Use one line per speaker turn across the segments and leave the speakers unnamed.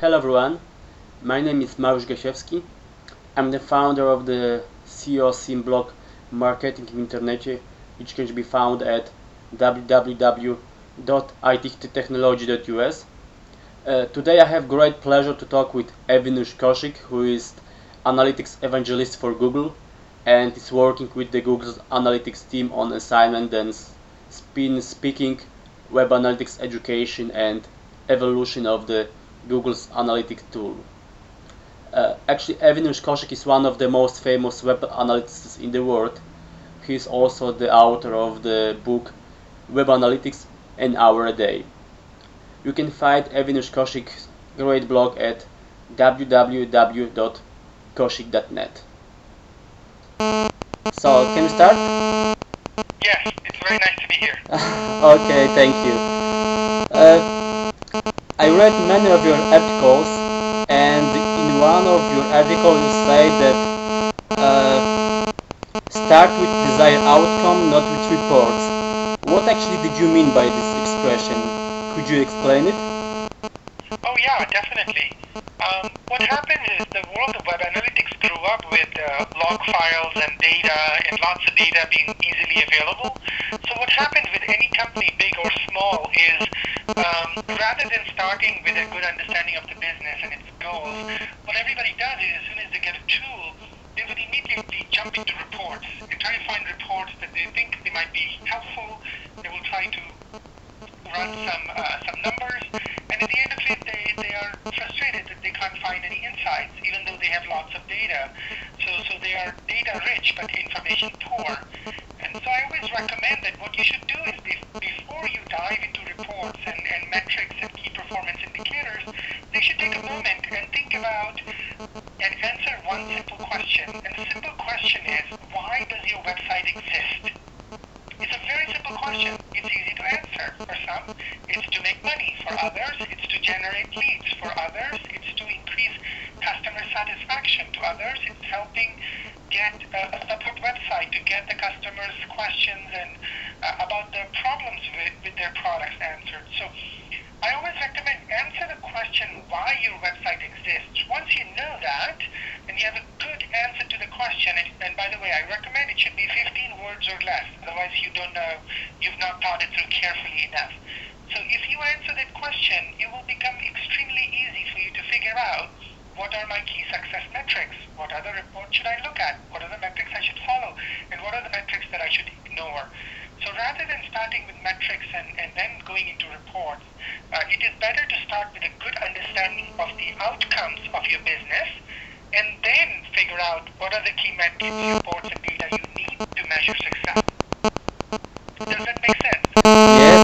Hello everyone, my name is Mariusz Gasiewski. I'm the founder of the CEO Sim blog Marketing w Internecie, which can be found at www.ittechnology.us. Today I have great pleasure to talk with Evinush Koshik, who is analytics evangelist for Google and is working with the Google's analytics team on assignment and speaking web analytics education and evolution of the Google's analytics tool. Actually, Evinush Koshik is one of the most famous web analysts in the world. He is also the author of the book Web Analytics an Hour a Day. You can find Evinush Koshik's great blog at www.koshik.net. So, can we start?
Yes, it's very nice to be here.
Okay, thank you. I read many of your articles, and in one of your articles you say that start with desired outcome, not with reports. What actually did you mean by this expression? Could you explain it?
Oh yeah, definitely. What happens is the world of web analytics grew up with log files and data and lots of data being easily available. So what happens with any company, big or small, is rather than starting with a good understanding of the business and its goals, what everybody does is as soon as they get a tool, they would immediately jump into reports and try to find reports that they think they might be helpful. They will try to run some numbers, and at the end of it, they are frustrated that they can't find any insights, even though they have lots of data. So they are data rich, but information poor. And so I always recommend that what you should do is before you dive into reports and metrics and key performance indicators, they should take a moment and think about and answer one simple question. And the simple question is, why does your website exist? It's a very simple question. It's easy to answer. For some, it's to make money. For others, it's to generate leads. For others, it's to increase customer satisfaction. To others, it's helping get a support website to get the customers' questions and about their problems with their products answered. So I always recommend answer the question why your website exists. Once you know that, and you have a good answer to the question, and by the way, I recommend it should be 15 words or less, otherwise you don't know, you've not thought it through carefully enough. So if you answer that question, it will become extremely easy for you to figure out what are my key success metrics, what other reports should I look at, what are the metrics I should follow, and what are the metrics that I should ignore. So rather than starting with metrics and then going into reports, it is better to start with a good understanding of the outcomes of your business and then figure out what are the key metrics, reports, and data you need to measure success. Does that make sense?
Yes,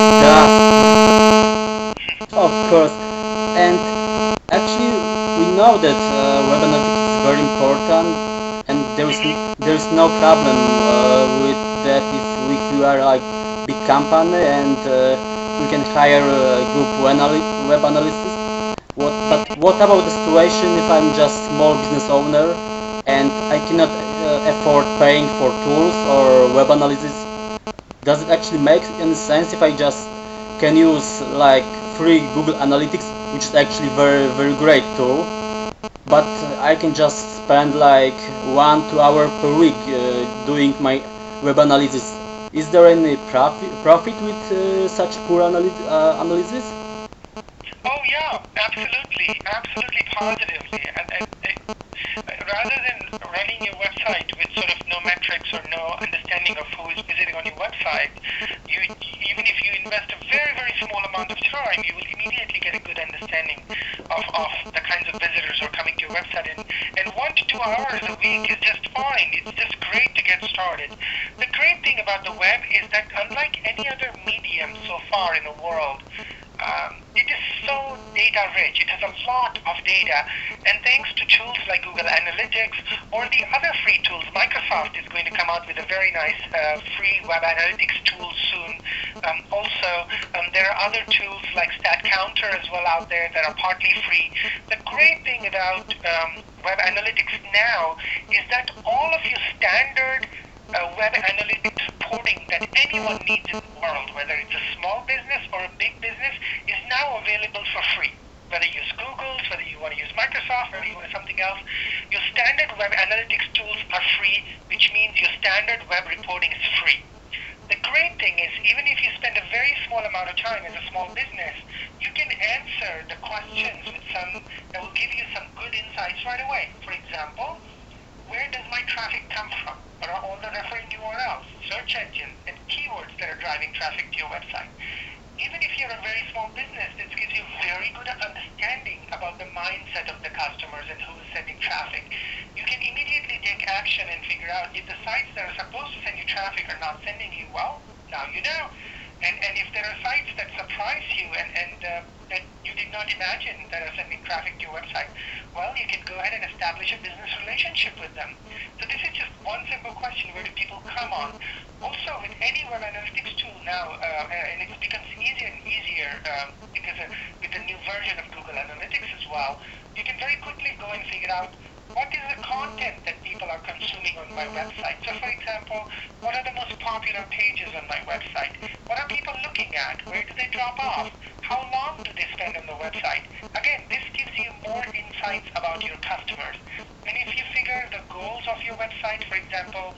of course. And actually, we know that web analytics is very important, and there is no problem with that if you are like big company and we can hire a group web analysts. But what about the situation if I'm just small business owner and I cannot afford paying for tools or web analysis? Does it actually make any sense if I just can use like free Google Analytics, which is actually very great tool, but I can just spend like 1-2 hours per week doing my web analysis? Is there any profit with such poor analysis?
Oh yeah, absolutely positively. And rather than running your website with sort of no metrics or no understanding of who is visiting on your website, even if you invest a very small amount of time, you will immediately get a good understanding of the kinds of visitors who are coming to your website. And 1 to 2 hours a week is just fine. It's just great to get started. The great thing about the web is that unlike any other medium so far in the world, it is so data rich. It has a lot of data, and thanks to tools like Google Analytics or the other free tools, Microsoft is going to come out with a very nice free web analytics tool soon. There are other tools like StatCounter as well out there that are partly free. The great thing about web analytics now is that all of your standard web analytics reporting that anyone needs in the world, whether it's a small business or a big business, is now available for free. Whether you use Google's, whether you want to use Microsoft, whether you want something else, your standard web analytics tools are free, which means your standard web reporting is free. The great thing is, even if you spend a very small amount of time as a small business, you can answer the questions with some that will give you some good insights right away. For example, where does my traffic come from? What are all the referring URLs, search engines, and keywords that are driving traffic to your website? Even if you're a very small business, this gives you very good understanding about the mindset of the customers and who is sending traffic. You can immediately take action and figure out if the sites that are supposed to send you traffic are not sending you well. Now you know. And if there are sites that surprise you and that you did not imagine that are sending traffic to your website, well, you can go ahead and establish a business relationship with them. So this is just one simple question: where do people come on? Also, with any web analytics tool now, and it becomes easier and easier because with the new version of Google Analytics as well, you can very quickly go and figure out what is the content that people are consuming on my website. So, for example, what are the most popular pages on my website? What are people looking at? Where do they drop off? How long do they spend on the website? Again, this gives you more insights about your customers. And if you figure the goals of your website, for example,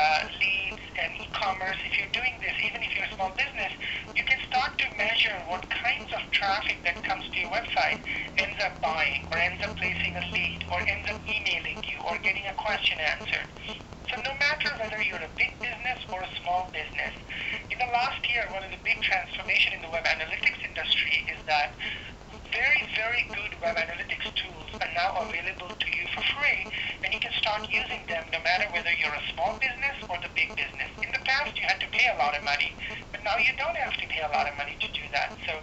leads and e-commerce, if you're doing this, even if you're a small business, you can start to measure what kinds of traffic that comes to your website ends up buying, or ends up placing a lead, or ends up emailing you, or getting a question answered. So no matter whether you're a big business or a small business, in the last year, one of the big transformation in the web analytics industry is that very, very good web analytics tools are now available to you for free, and you can start using them no matter whether you're a small business or the big business. In the past, you had to pay a lot of money, but now you don't have to pay a lot of money to do that. So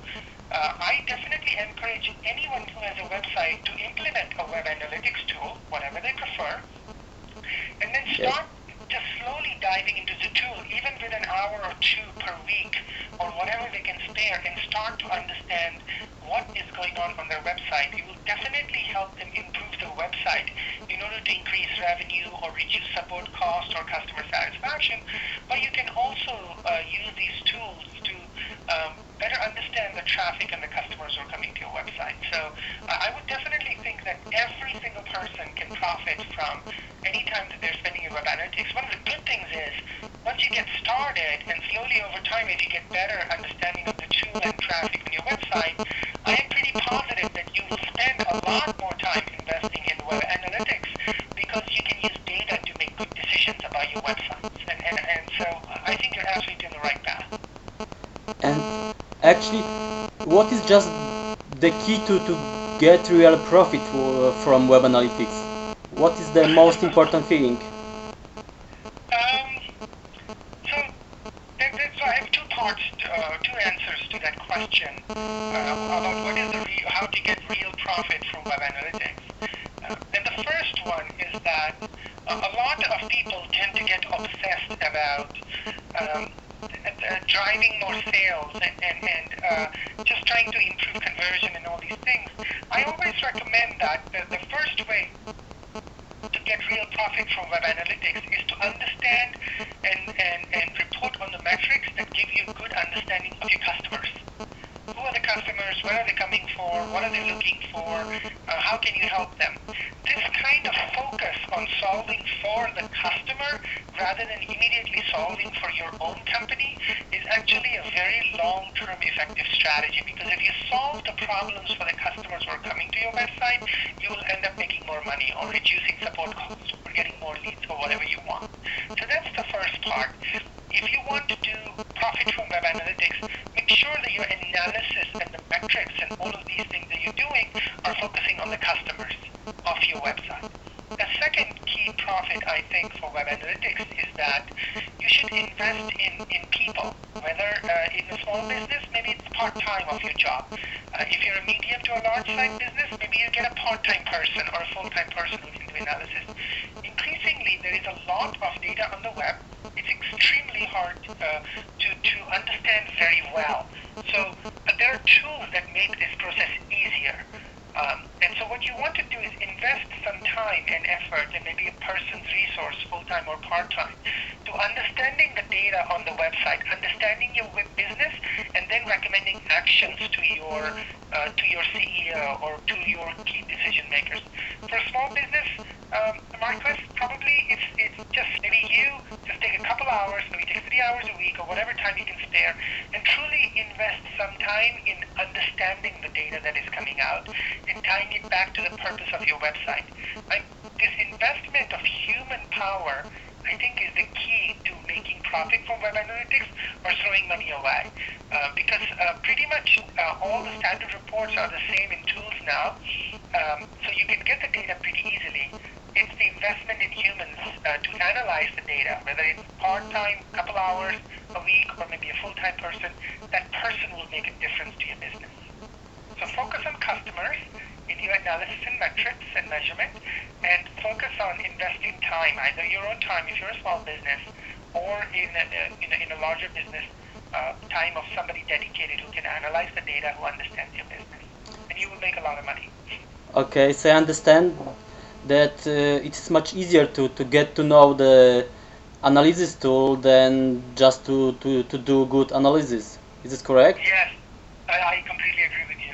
I definitely encourage anyone who has a website to implement a web analytics tool, whatever they prefer, and then start just slowly diving into the tool, even with an hour or two per week or whatever they can spare, and start to understand what is going on their website. It will definitely help them improve their website in order to increase revenue or reduce support cost or customer satisfaction. But you can also use these tools to better understand the traffic and the customers who are coming to your website. So I would definitely think that every single person can profit from any time that they're spending in web analytics. One of the good things is, once you get started and slowly over time, if you get better understanding of the tool and traffic on your website, I am pretty positive that you will spend a lot more time investing in web analytics because you can use data to make good decisions about your websites. And so I think you're absolutely on the right path.
And actually, what is just the key to get real profit from web analytics? What is the most important thing?
So I have two parts, two answers to that question about what is how to get real profit from web analytics. And the first one is that a lot of people tend to get obsessed about driving more sales and just trying to improve conversion and all these things. I always recommend that the first way to get real profit from web analytics is to understand and report on the metrics that give you a good understanding of your customers. Who are the customers? Where are they coming for? What are they looking for? How can you help them? This kind of focus on solving for the customer rather than immediately solving for your own company is actually a very long-term effective strategy, because if you solve the problems for the customers who are coming to your website, you will end up making more money or reducing support costs or getting more leads or whatever you want. So that's the first part. If you want to do profit from web analytics, make sure that your analysis and the metrics and all of these things that you're doing are focusing on the customers of your website. The second key profit, I think, for web analytics is that you should invest in people, whether in a small business, maybe it's part-time of your job. If you're a medium to a large-size business, maybe you get a part-time person or a full-time person who can do analysis. Increasingly, there is a lot of data on the web. It's extremely hard to understand very well. So there are tools that make this process easier. And so what you want to do is invest some time and effort and maybe a person's resource, full-time or part-time, to understanding the data on the website, understanding your web business, and then recommending actions to your CEO or to your key decision makers. For a small business, Marcus, probably it's just maybe you just take a couple hours, maybe take 3 hours a week or whatever time you can spare, and truly invest some time in understanding the data that is coming out and tying it back to the purpose of your website. This investment of human power, I think, is the key to making profit from web analytics or throwing money away. Because pretty much all the standard reports are the same in tools now, so you can get the data pretty easily. It's the investment in humans to analyze the data, whether it's part-time, couple hours a week, or maybe a full-time person. That person will make a difference to your business. So focus on customers in your analysis and metrics and measurement, and focus on investing time, either your own time if you're a small business, or in a larger business, time of somebody dedicated who can analyze the data, who understands your business, and you will make a lot of money.
Okay, so I understand that it's much easier to get to know the analysis tool than just to do good analysis. Is this correct?
Yes, I completely agree with you.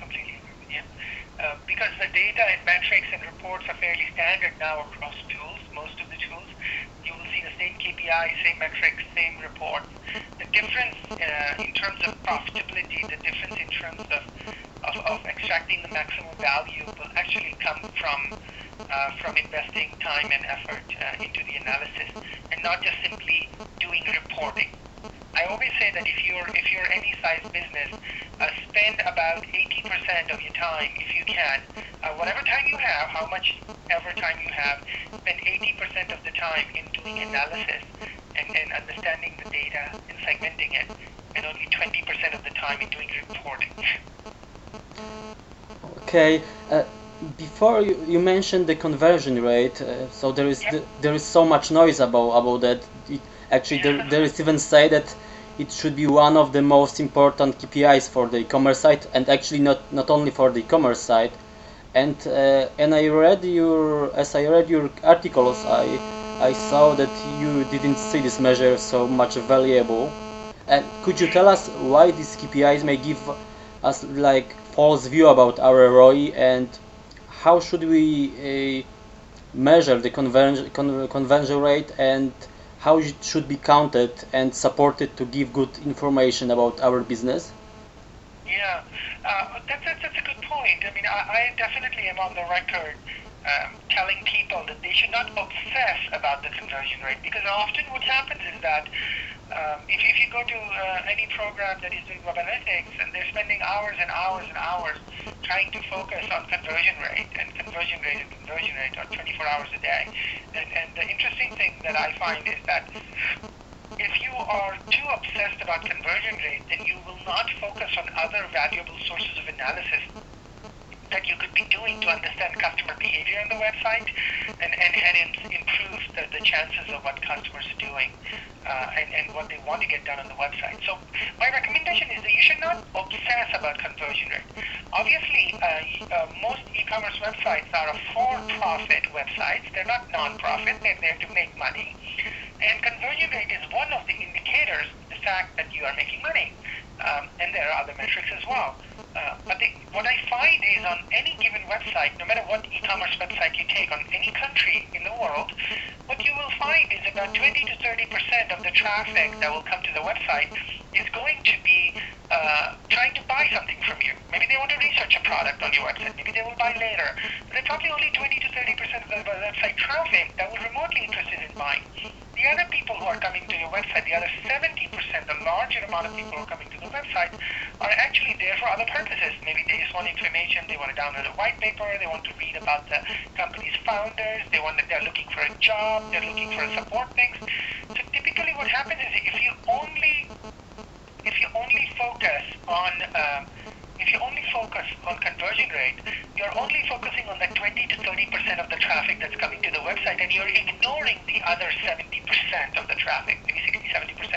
Because the data and metrics and reports are fairly standard now across tools, most of the tools. You will see the same KPI, same metrics, same reports. The difference in terms of profitability, the difference in terms of extracting the maximum value will actually come from investing time and effort into the analysis, and not just simply doing reporting. I always say that if you're any size business, spend about 80% of your time, if you can, whatever time you have, how much ever time you have, spend 80% of the time in doing analysis and understanding the data and segmenting it, and only 20% of the time in doing reporting.
Okay. Before you mentioned the conversion rate, so there is so much noise about that. There is even say that it should be one of the most important KPIs for the e-commerce site, and actually not only for the e-commerce site. And as I read your articles, I saw that you didn't see this measure so much valuable. And could you tell us why these KPIs may give us like false view about our ROI, and how should we measure the conversion rate, and how it should be counted and supported to give good information about our business?
Yeah, that's a good point. I mean, I definitely am on the record telling people that they should not obsess about the conversion rate, because often what happens is that if you go to any program that is doing web analytics, and they're spending hours and hours and hours trying to focus on conversion rate or 24 hours a day. And the interesting thing that I find is that if you are too obsessed about conversion rate, then you will not focus on other valuable sources of analysis that you could be doing to understand customer behavior on the website, and hence improve the chances of what customers are doing and what they want to get done on the website. So my recommendation is that you should not obsess about conversion rate. Obviously, most e-commerce websites are for-profit websites. They're not non-profit. They're there to make money. And conversion rate is one of the indicators, the fact that you are making money. And there are other metrics as well. But what I find is on any given website, no matter what e-commerce website you take on any country in the world, what you will find is about 20 to 30% of the traffic that will come to the website is going to be trying to buy something from you. Maybe they want to research a product on your website. Maybe they will buy later. But there's probably only 20 to 30% of the website traffic that will remotely interested in buying. The other people who are coming to your website, the other 70%, the larger amount of people who are coming to the website, are actually there for other purposes. Maybe they just want information, they want to download a white paper, they want to read about the company's founders, they're looking for a job, they're looking for support things. So typically what happens is if you only focus on conversion rate, you're only focusing on the 20 to 30% of the traffic that's coming to the website, and you're ignoring the other 70% of the traffic, maybe 60, 70%,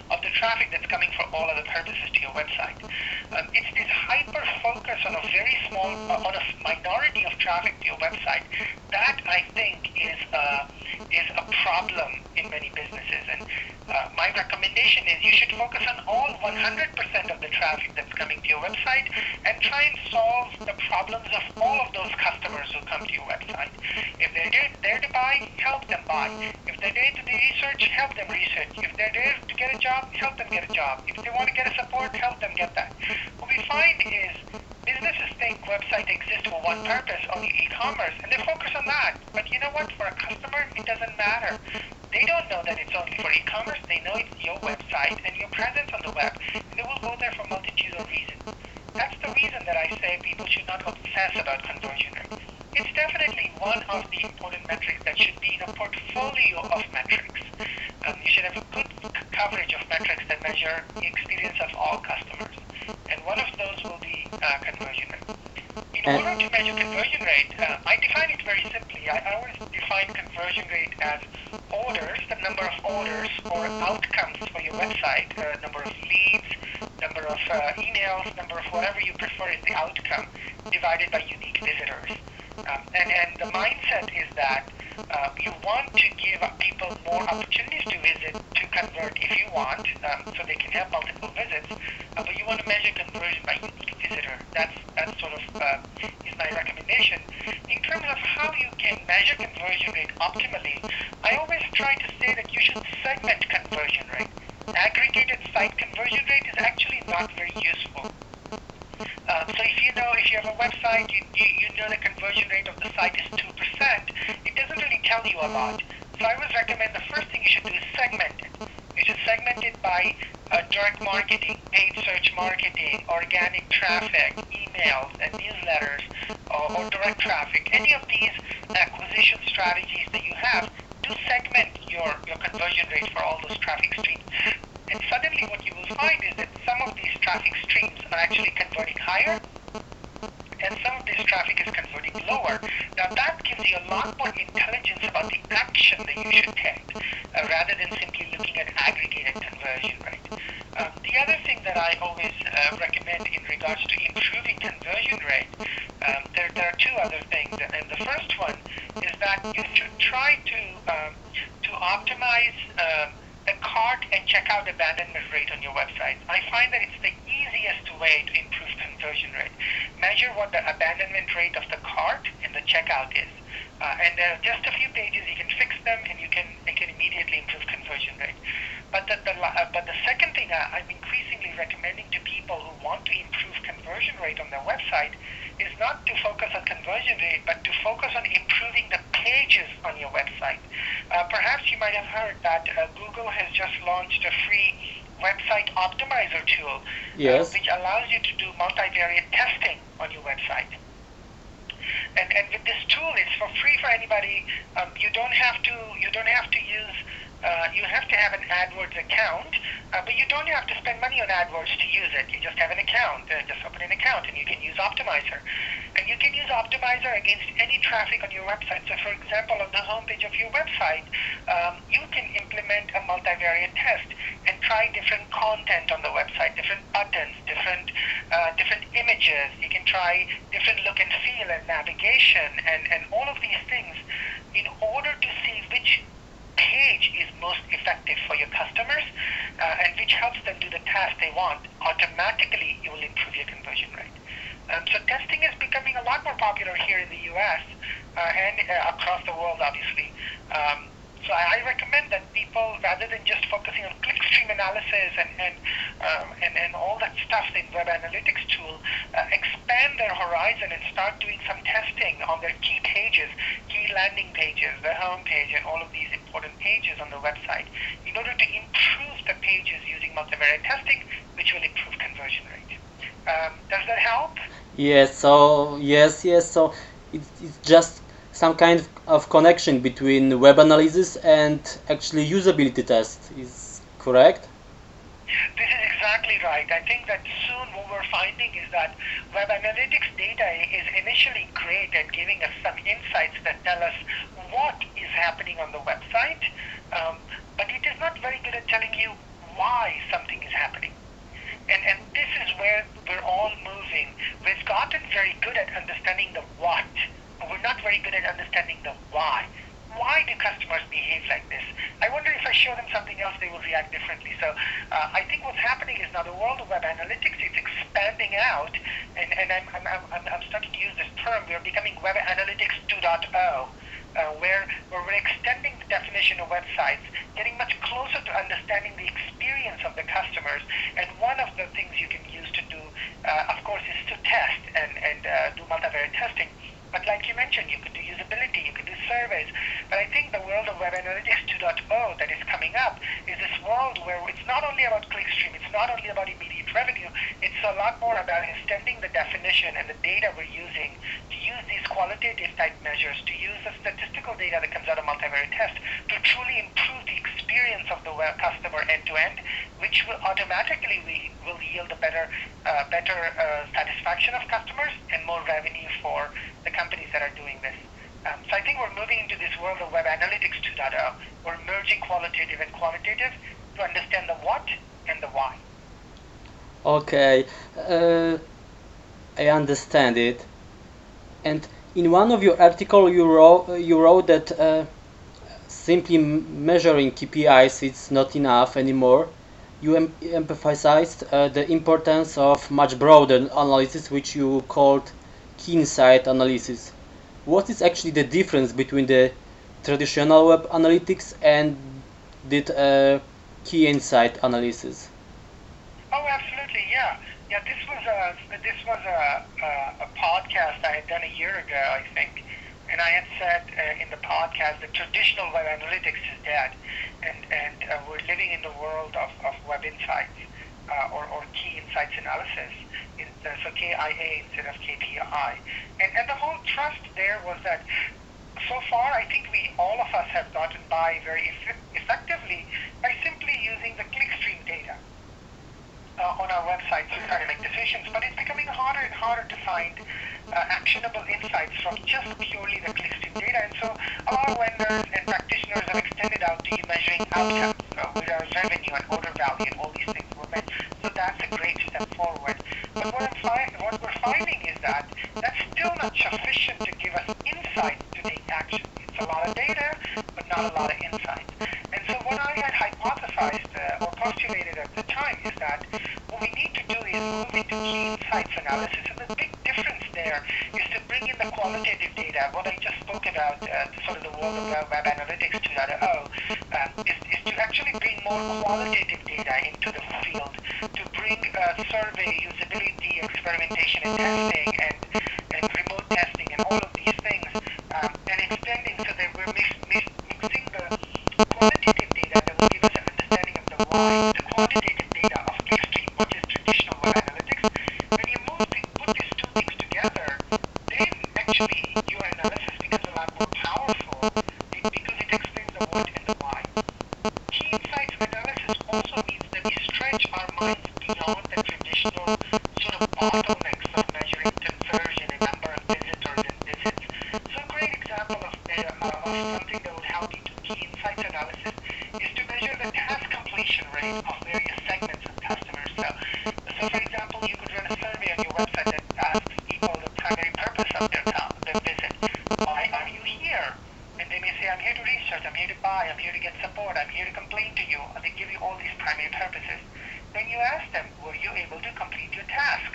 of the traffic that's coming for all other purposes to your website. It's this hyper focus on a very small, on a minority of traffic to your website that I think is a problem in many businesses. And my recommendation is you should focus on all 100% of the traffic that's coming to your website and try and solve the problems of all of those customers who come to your website. If they're there to buy, help them buy. If they're there to do research, help them research. If they're there to get a job, help them get a job. If they want to get a support, help them get that. What we find is businesses think website exists for one purpose, only e-commerce, and they focus on that. But you know what? For a customer, it doesn't matter. They don't know that it's only for e-commerce. They know it's your website and your presence on the web, and they will go there for multitude of reasons. That's the reason that I say people should not obsess about conversion rate. It's definitely one of the important metrics that should be in a portfolio of metrics. You should have a good coverage of metrics that measure the experience of all customers. And one of those will be conversion rate. In order to measure conversion rate, I define it very simply. I always define conversion rate as orders, the number of orders or outcomes for your website, number of leads, number of emails, number of whatever you prefer is the outcome, divided by unique visitors. And the mindset is that you want to give people more opportunities to visit, to convert if you want, so they can have multiple visits, but you want to measure conversion by unique visitor. That's sort of is my recommendation. In terms of how you can measure conversion rate optimally, I always try to say that you should segment conversion rate. Aggregated site conversion rate is actually not very useful. So if you have a website, you know the conversion rate of the site is 2%, it doesn't really tell you a lot. So I would recommend the first thing you should do is segment it. You should segment it by direct marketing, paid search marketing, organic traffic, emails and newsletters, or direct traffic. Any of these acquisition strategies that you have, do segment your conversion rate for all those traffic streams. And suddenly what you will find is that some of these traffic streams are actually converting higher, and some of this traffic is converting lower. Now that gives you a lot more intelligence about the action that you should take, rather than simply looking at aggregated conversion rate. The other thing that I always recommend in regards to improving conversion rate, there are two other things. And the first one is that you should try to optimize the cart and checkout abandonment rate on your website. I find that it's the easiest way to improve conversion rate. Measure what the abandonment rate of the cart and the checkout is. And there are just a few pages, you can fix them and you can immediately improve conversion rate. But the second thing I'm increasingly recommending to people who want to improve conversion rate on their website is not to focus on conversion rate, but to focus on improving the pages on your website. Perhaps you might have heard that Google has just launched a free website optimizer tool,
Yes.
which allows you to do multivariate testing on your website. And with this tool, it's for free for anybody. You don't have to use. You have to have an AdWords account, but you don't have to spend money on AdWords to use it. You just have an account. Just open an account, and you can use Optimizer. And you can use Optimizer against any traffic on your website. So, for example, on the homepage of your website, you can implement a multivariate test and try different content on the website, different buttons, different images. You can try different look and feel and navigation and all of these things in order to see which page is most effective for your customers and which helps them do the task they want. Automatically, you will improve your conversion rate. So testing is becoming a lot more popular here in the U.S. And across the world, obviously. So I recommend that people, rather than just focusing on clickstream analysis and all that stuff in Web Analytics tool, expand their horizon and start doing some testing on their key pages, key landing pages, the home page, and all of these important pages on the website in order to improve the pages using multivariate testing, which will improve conversion rate. Does that help?
Yes. So it's just some kind of connection between web analysis and actually usability test. Is correct?
This is exactly right. I think that soon what we're finding is that Web Analytics data is initially great at giving us some insights that tell us what is happening on the website, but it is not very good at telling you why something is happening. And this is where we're all moving. We've gotten very good at understanding the what, but we're not very good at understanding the why. Why do customers behave like this? I wonder if I show them something else, they will react differently. So I think what's happening is now the world of web analytics is expanding out, and I'm starting to use this term. We're becoming Web Analytics 2.0. Where we're extending the definition of websites, getting much closer to understanding the experience of the customers. And one of the things you can use to do, of course, is to test and do multivariate testing. But like you mentioned, you could do usability, you could do surveys. But I think the world of Web Analytics 2.0 that is coming up is this world where it's not only about clickstream, it's not only about immediate revenue, it's a lot more about extending the definition and the data we're using to use these qualitative type measures, to use the statistical data that comes out of multivariate test to truly improve the experience of the web customer end-to-end, which will automatically will yield a better satisfaction of customers and more revenue for the companies that are doing this. So I think we're moving into this world of Web Analytics 2.0. We're merging qualitative and quantitative to understand the what and the why.
Okay, I understand it. And in one of your articles, you wrote that simply measuring KPIs is not enough anymore. You emphasized the importance of much broader analysis, which you called key insight analysis. What is actually the difference between the traditional web analytics and the key insight analysis?
Oh, absolutely, yeah. Yeah, this was a podcast I had done a year ago, I think, and I had said in the podcast that traditional web analytics is dead, and we're living in the world of web insights or key insights analysis. So KIA instead of KPI, and the whole thrust there was that so far I think all of us have gotten by very effectively by simply using the clickstream data on our website to try to make decisions, but it's becoming harder and harder to find actionable insights from just purely the clickstream data. And so our vendors and practitioners have extended out to measuring outcomes with our revenue and order value and all these things were meant. So that's a great step forward. But what we're finding is that that's still not sufficient to give us insight to take action. It's a lot of data, but not a lot of insight. And so what I had hypothesized or postulated at the time is that what we need to do is move into key insights analysis. And the big difference there is to bring in the qualitative data. What I just spoke about, sort of the world of Web Analytics 2.0, is to actually bring more qualitative data into the field, to bring survey, usability, experimentation and testing, and remote testing, and all of these things, and extending so that we're mixing the qualitative data that will give us an understanding of the why, the quantitative data of clickstream, which is traditional web analytics. When you put these two things together, then actually your analysis becomes a lot more powerful because it explains the what and the why. Key insights analysis also means that we stretch our minds beyond the traditional sort of bottlenecks of measuring conversion and number of visitors and visits. So a great example of something that would help you do key insights analysis is to measure the task completion rate of various segments of customers. So for example, you could run a survey on your website that asks people the primary purpose of their visit. Why are you here? And they may say, I'm here to research, I'm here to buy, I'm here to get support, I'm here to complain to you. And they give you all these primary purposes. Then you ask them, were you able to complete your task?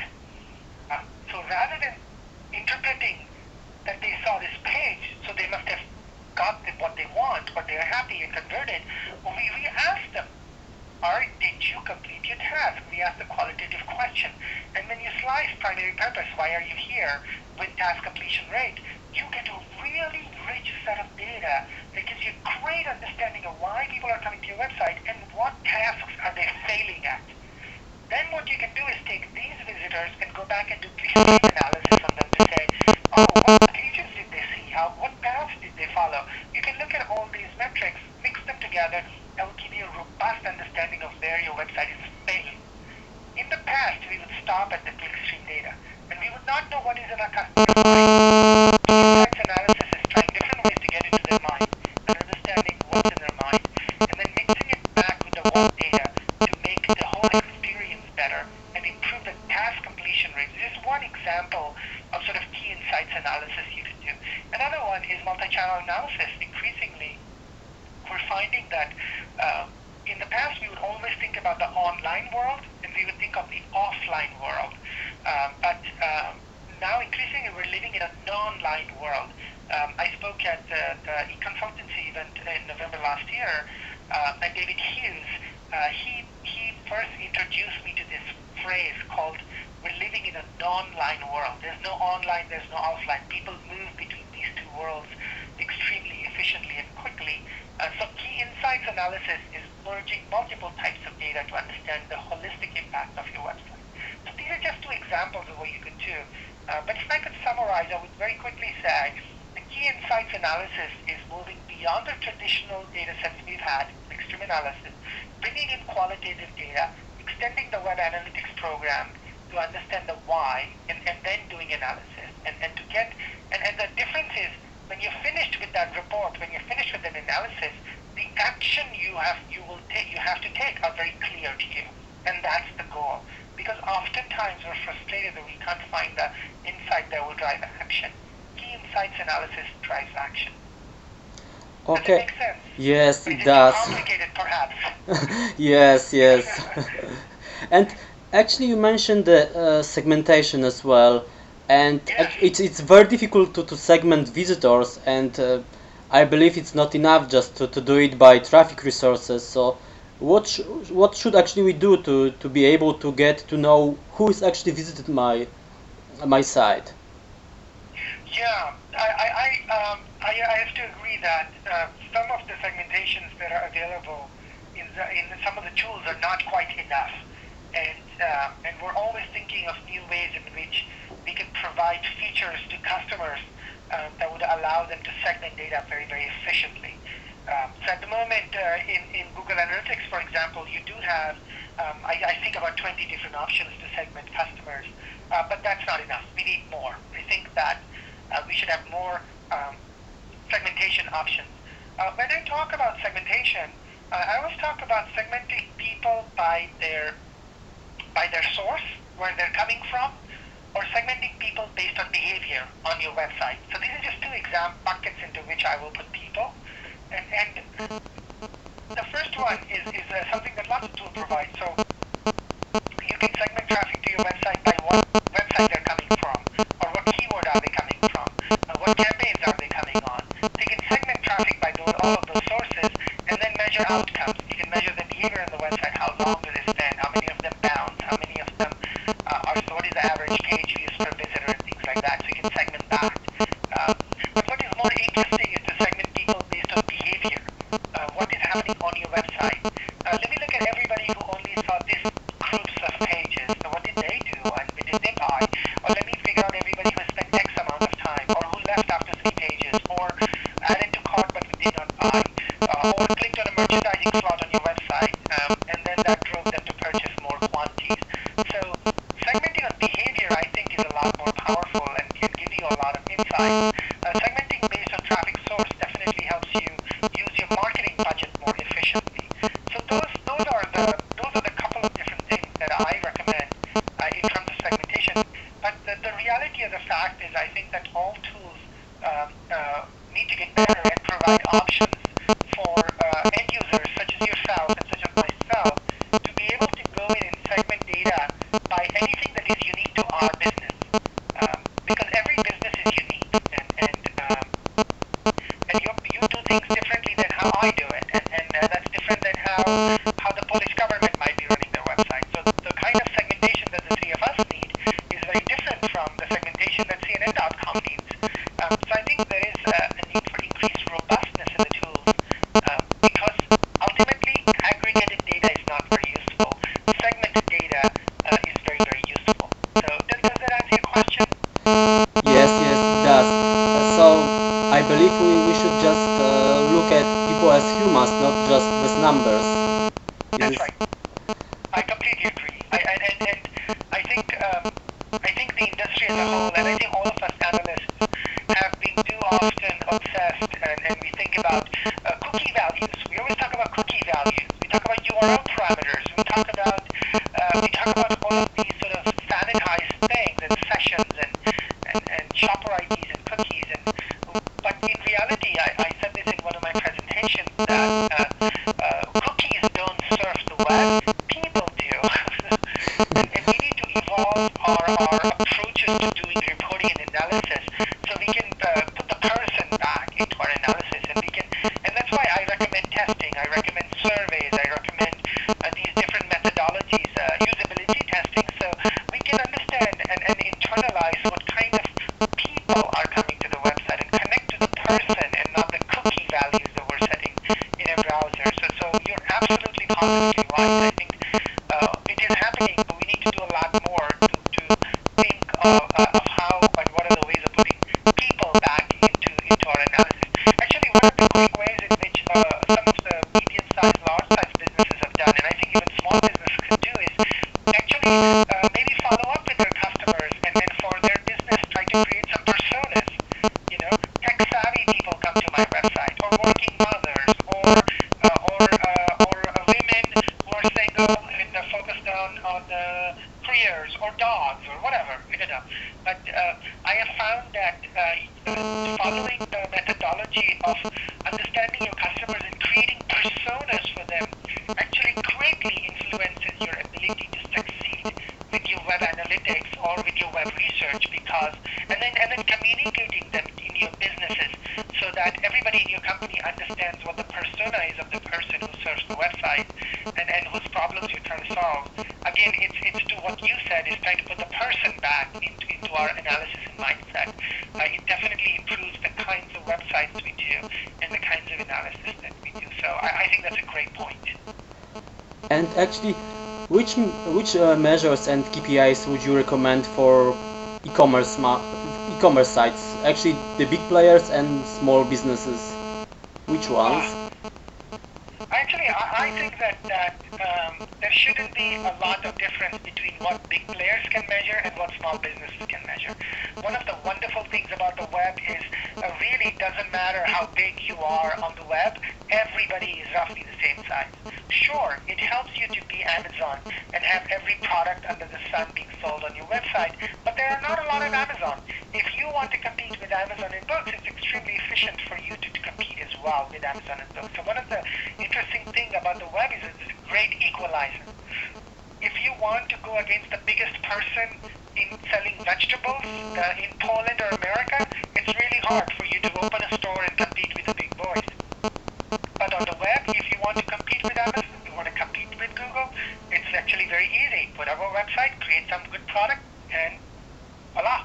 So rather than interpreting that they saw this page, so they must have got what they want, or they're happy and converted, well, we ask them, did you complete your task? We ask the qualitative question. And when you slice primary purpose, why are you here, with task completion rate, you get a really rich set of data that gives you a great understanding of why people are coming to your website and what tasks are they failing at. Then what you can do is take these visitors and go back and do clickstream analysis on them to say, what pages did they see? What paths did they follow? You can look at all these metrics, mix them together, that will give you a robust understanding of where your website is failing. In the past, we would stop at the clickstream data, and we would not know what is in our customer's mind. Insights analysis is trying different ways to get into their mind and understanding what's in their mind, and then mixing it back with the what data to one is multi-channel analysis. Increasingly, we're finding that in the past we would always think about the online world and we would think of the offline world. But now increasingly we're living in a non-line world. I spoke at the e-consultancy event in November last year, and David Hughes, he first introduced me to this phrase called we're living in a non-line world. There's no online, there's no offline. People move between these two worlds extremely efficiently and quickly. So key insights analysis is merging multiple types of data to understand the holistic impact of your website. So these are just two examples of what you could do. But if I could summarize, I would very quickly say the key insights analysis is moving beyond the traditional data sets we've had, like stream analysis, bringing in qualitative data, extending the web analytics program to understand the why, and then doing analysis. And the difference is when you're finished with that report, when you're finished with an analysis, the action you have to take are very clear to you. And that's the goal. Because oftentimes we're frustrated that we can't find the insight that will drive action. Key insights analysis drives action.
Okay.
Does it make sense?
Yes,
Is
it does.
complicated, perhaps?
Yes, yes. And actually, you mentioned the segmentation as well, and
Yes.
it's very difficult to segment visitors, and I believe it's not enough just to do it by traffic resources. So, what should actually we do to be able to get to know who is actually visited my site?
Yeah, I have to agree that some of the segmentations that are available in some of the tools are not quite enough, and we're always thinking of new ways in which we can provide features to customers that would allow them to segment data very, very efficiently. So at the moment in Google Analytics, for example, you do have I think about 20 different options to segment customers, but that's not enough. We need more. I think that we should have more segmentation options. When I talk about segmentation, I always talk about segmenting people by their source, where they're coming from, or segmenting people based on behavior on your website. So these are just two buckets into which I will put people. And the first one is something that lots of tools provide. So you can segment traffic to your website by what website they're coming from, or what keyword are they coming from, what campaigns are they coming on. So you can segment traffic by all of those sources, and then measure outcomes. You can measure the behavior on the website, how long do they spend, how many of them bounce, how many of them so what is the average page views per visitor, and things like that. So you can segment that. But what is more interesting is to segment people based on behavior. What is happening on your website? Let me look at everybody who only saw this groups of pages. So what did they do, and did they buy? Or let me figure out everybody who spent X amount of time, or who left after 3 pages, or added to cart but who did not buy, or clicked on a merchandising slot on your website, and then that drove them to purchase more quantities. So segmenting on behavior, I think, is a lot more powerful and can give you a lot of insight. Segmenting based on traffic source definitely helps you use your marketing budget more efficiently. So those are the couple of different things that I recommend in terms of segmentation. But the reality of the fact is, I think that all tools need to get better and provide options for end users such as yourself and such as myself to be able to go in and segment data by anything that is unique to our business, because every business is unique, and you do things differently than how I do it, and that's different than how the Polish government might be running their website. So the kind of segmentation that the three of us need is very different from the segmentation that CNN.com needs. So I think there is a need for increased robustness in the tools, because ultimately aggregated data is not very useful. Segmented data is very, very useful. So does that answer your question?
Yes, yes, it does. So I believe we should just look at people as humans, not just as numbers.
That's right. I completely agree. And I think the industry as a whole, and I think all of us analysts have been too often obsessed, and we think about cookie values. We always talk about cookie values. We talk about URL parameters. We talk about all of these sort of sanitized things and sessions and shopper IDs and cookies. But reality, I said this in one of my presentations, that cookies don't surf the web, people do. and we need to evolve our approaches to doing reporting and analysis so we can put the person back into our analysis, and that's why I recommend testing, I recommend surveys, I recommend these different methodologies, usability testing, so we can understand and internalize what kind of people are coming to the website and connect to the person and not the cookie values that we're setting in a browser. So you're absolutely positively right. I think it is happening, but we need to do a lot more to think of how and what are the ways of putting people back into our analysis. Actually, one of the quick ways in which some of the medium-sized, large-sized businesses have done, and I think even small businesses can do, is actually maybe follow up with their customers and then for their business try to create some personas. You know, tech-savvy people come to my website, or working mothers, or women who are single and are focused on careers or dogs or whatever. But I have found that following the methodology of understanding your customers and creating personas for them actually greatly influences your ability to succeed with your web analytics or with your web research, and then communicating them in your businesses so that everybody in your company understands what the persona is of the person who serves the website and whose problems you're trying to solve. Again, it's to what you said, is trying to put the person back into our analysis and mindset. It definitely improves the kinds of websites we do and the kinds of analysis that we do. So I think that's a great point.
And actually, which measures and KPIs would you recommend for e-commerce sites? Actually, the big players and small businesses. Which ones?
Actually, I think that there shouldn't be a lot of difference between what big players can measure and what small businesses can measure. One of the wonderful things about the web is really doesn't matter how big you are on the web, everybody is roughly the same size. Sure, it helps you to be Amazon and have every product under the sun being sold on your website, but there are not a lot of Amazon. If you want to compete with Amazon in books, it's extremely efficient for you to compete as well with Amazon in books. So one of the interesting things about the web is it's a great equalizer. If you want to go against the biggest person in selling vegetables in Poland or America, it's really hard for you to open a store and compete with the big boys. But on the web, if you want to compete with Amazon, you want to compete with Google, it's actually very easy. Put up a website, create some good product, and voila,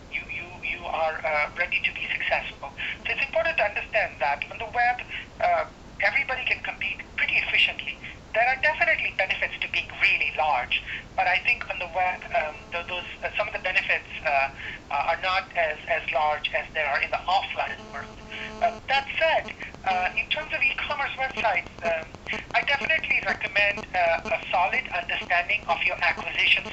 you are ready to be successful. So it's important to understand that on the web, everybody can compete pretty efficiently. There are definitely benefits to being really large, but I think on the web, some of the benefits are not as large as there are in the offline world. That said, in terms of e-commerce websites, I definitely recommend a solid understanding of your acquisition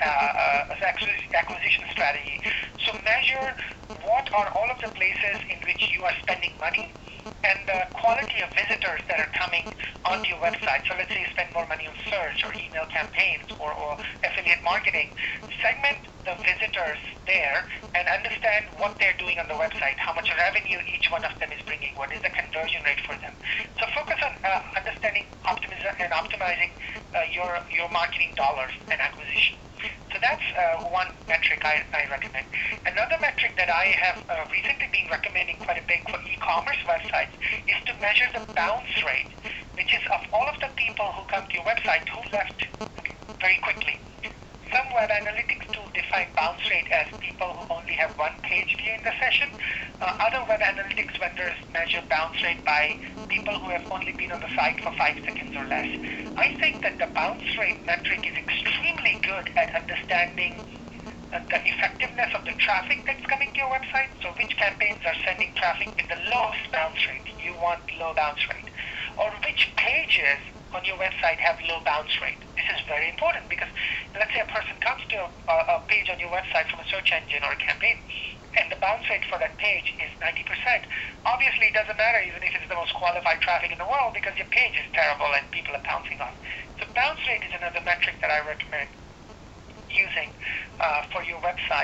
strategy. So measure what are all of the places in which you are spending money and the quality of visitors that are coming onto your website. So let's say you spend more money on search or email campaigns or affiliate marketing. Segment the visitors there and understand what they're doing on the website, how much revenue each one of them is bringing, what is the conversion rate for them. So focus on understanding and optimizing your marketing dollars and acquisition. So that's one metric I recommend. Another metric that I have recently been recommending quite a bit for e-commerce websites is to measure the bounce rate, which is of all of the people who come to your website who left very quickly. Some web analytics tools define bounce rate as people who only have one page view in the session. Other web analytics vendors measure bounce rate by people who have only been on the site for 5 seconds or less. I think that the bounce rate metric is extremely good at understanding the effectiveness of the traffic that's coming to your website. So which campaigns are sending traffic with the lowest bounce rate? You want low bounce rate. Or which pages on your website have low bounce rate. This is very important because let's say a person comes to a page on your website from a search engine or a campaign and the bounce rate for that page is 90%. Obviously it doesn't matter even if it's the most qualified traffic in the world because your page is terrible and people are bouncing on. So bounce rate is another metric that I recommend using for your website.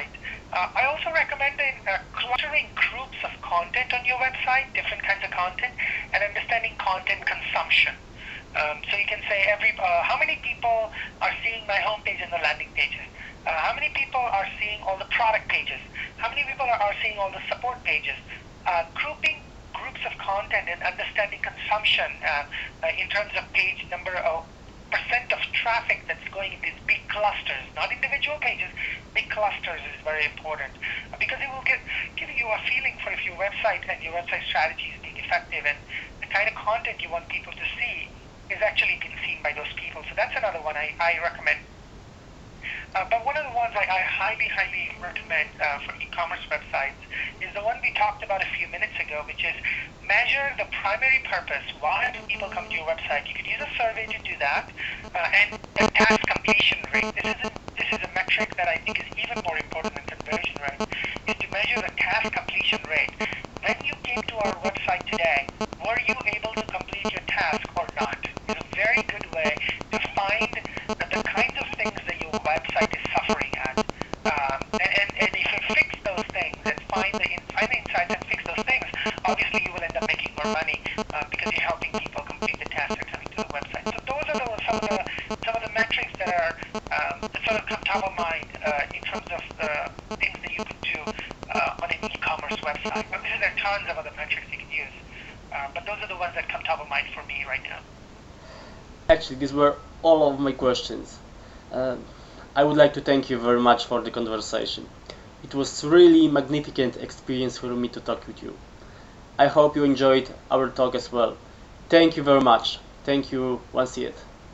I also recommend clustering groups of content on your website, different kinds of content, and understanding content consumption. So you can say how many people are seeing my homepage and the landing pages? How many people are seeing all the product pages? How many people are seeing all the support pages? Grouping groups of content and understanding consumption in terms of page number of percent of traffic that's going in these big clusters, not individual pages, big clusters is very important because it will give you a feeling for if your website and your website strategy is being effective and the kind of content you want people to see is actually being seen by those people. So that's another one I recommend. But one of the ones I highly recommend for e-commerce websites is the one we talked about a few minutes ago, which is measure the primary purpose. Why do people come to your website? You could use a survey to do that, and the task completion rate. This is a metric that I think is even more important than conversion rate, is to measure the task completion rate. When you came to our website today, were you able to complete your task or not? It's a very good way to find the kinds of things that your website is suffering at. And if you fix those things and find the insights and fix those things, obviously you will end up making more money because you're helping people complete the tasks they're coming to the website. So those are some of the metrics that are sort of come top of mind in terms of things that you could do on an e-commerce website. Obviously there are tons of other metrics you can use, but those are the ones that come top of mind for me right now.
Actually, these were all of my questions. I would like to thank you very much for the conversation. It was really magnificent experience for me to talk with you. I hope you enjoyed our talk as well. Thank you very much. Thank you once yet.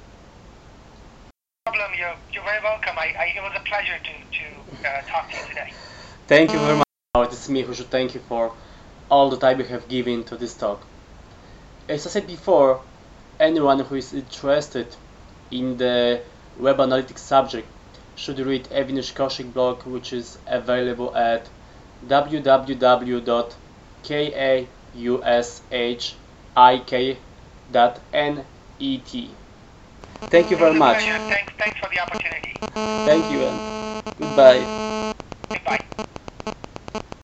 No problem. You're very welcome. It was a pleasure to talk to you today.
Thank you very much. It is me who should thank you for all the time you have given to this talk. As I said before, anyone who is interested in the web analytics subject should read Avinash Kaushik blog, which is available at www.kaushik.net. Thank you very much.
Thanks for the opportunity.
Thank you and goodbye.
Goodbye.